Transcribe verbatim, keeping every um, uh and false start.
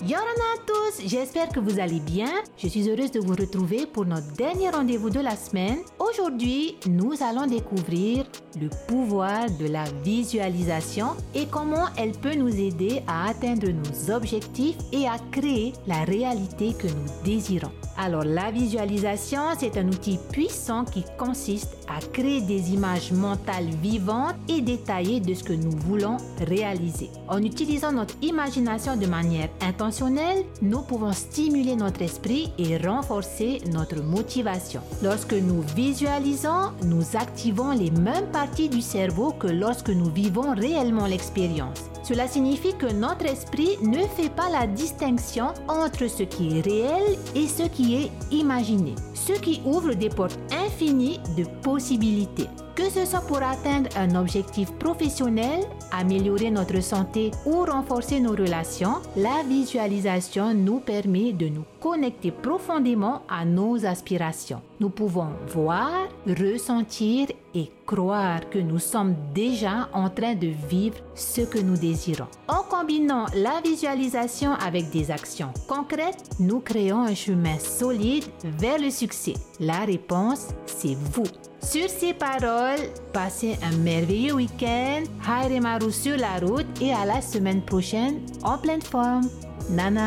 Yorana à tous, j'espère que vous allez bien. Je suis heureuse de vous retrouver pour notre dernier rendez-vous de la semaine. Aujourd'hui, nous allons découvrir le pouvoir de la visualisation et comment elle peut nous aider à atteindre nos objectifs et à créer la réalité que nous désirons. Alors, la visualisation, c'est un outil puissant qui consiste à créer des images mentales vivantes et détaillées de ce que nous voulons réaliser. En utilisant notre imagination de manière intentionnelle, nous pouvons stimuler notre esprit et renforcer notre motivation. Lorsque nous visualisons, nous activons les mêmes parties du cerveau que lorsque nous vivons réellement l'expérience. Cela signifie que notre esprit ne fait pas la distinction entre ce qui est réel et ce qui est imaginé, ce qui ouvre des portes infinies de possibilités. Que ce soit pour atteindre un objectif professionnel, améliorer notre santé ou renforcer nos relations, la visualisation nous permet de nous connecter profondément à nos aspirations. Nous pouvons voir, ressentir et croire que nous sommes déjà en train de vivre ce que nous désirons. En combinant la visualisation avec des actions concrètes, nous créons un chemin solide vers le succès. La réponse, c'est vous. Sur ces paroles, passez un merveilleux week-end. Haere Maru sur la route et à la semaine prochaine en pleine forme. Nana.